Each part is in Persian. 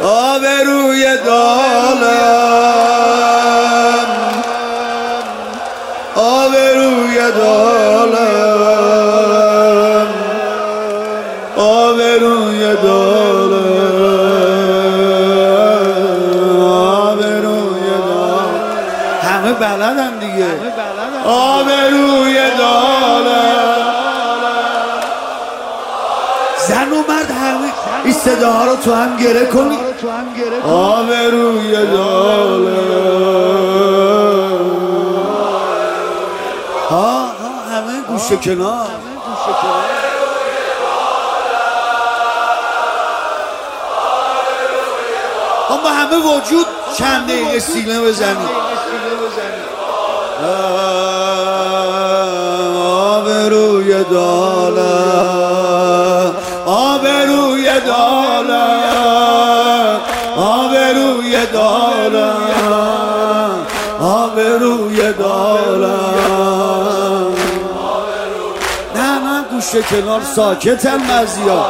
آبروی دالم، آبروی دالم، آبروی دالم، آبروی دالم. همه بلدن دیگه. آبروی دالم. زن و مرد همه این صداها رو تو هم گره کنی. آبروی دالم. ها همه گوشه کنار. اما همه وجود چند دقیقه سینه بزنید. آبروی دالم، آبروی دالم، آبروی دالم، آبروی دالم. نه گوشه کنار ساکتم مزیا.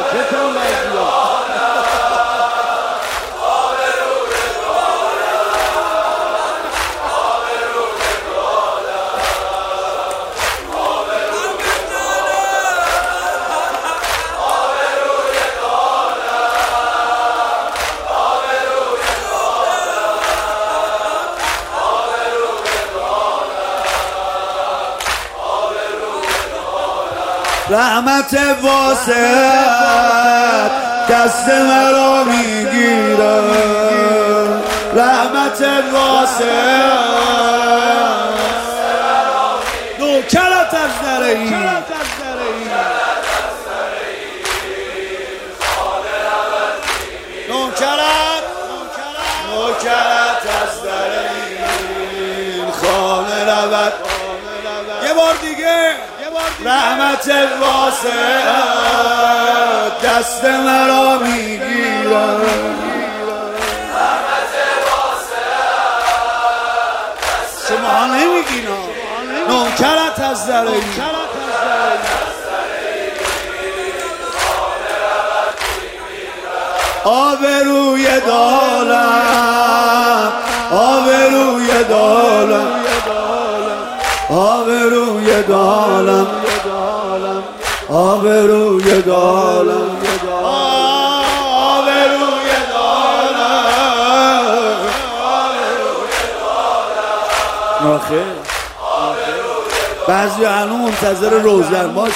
رحمت واسعت دست مرا میگیره، رحمت واسعت نوکرت از درهی، نوکرت از درهی خانه رود. یه بار دیگه. رحمت واسعت دست مرا میگیره، شما نمیگین نوکرت از درهی. آبروی دالم، آبروی دالم، آبروی دالم، آبروی دالم، آبروی دالم. آخه بعضی هنو منتظر روزن باشه.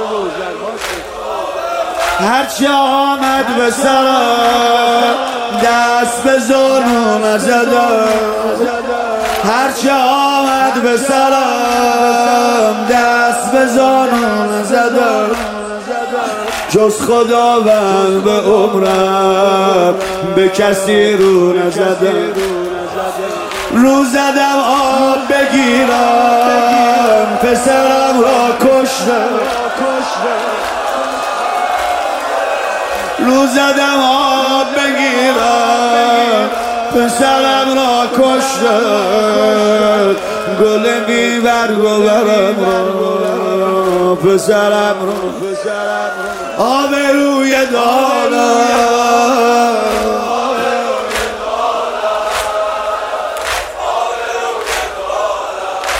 هرچی آمد به سرم دست به زانو نزدم، هرچی آمد به سرم دست به زانو نزدم، جز خداوند به عمرم به کسی رو نزدم. رو زدم آب بگیرم پسرم را کشتم، رو زدم آب بگیرم پسرم را کشتم، گل بیبرگ و برم را پسرم را. آبروی دالم،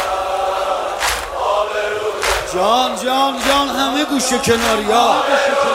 جان همه گوشه کناریا.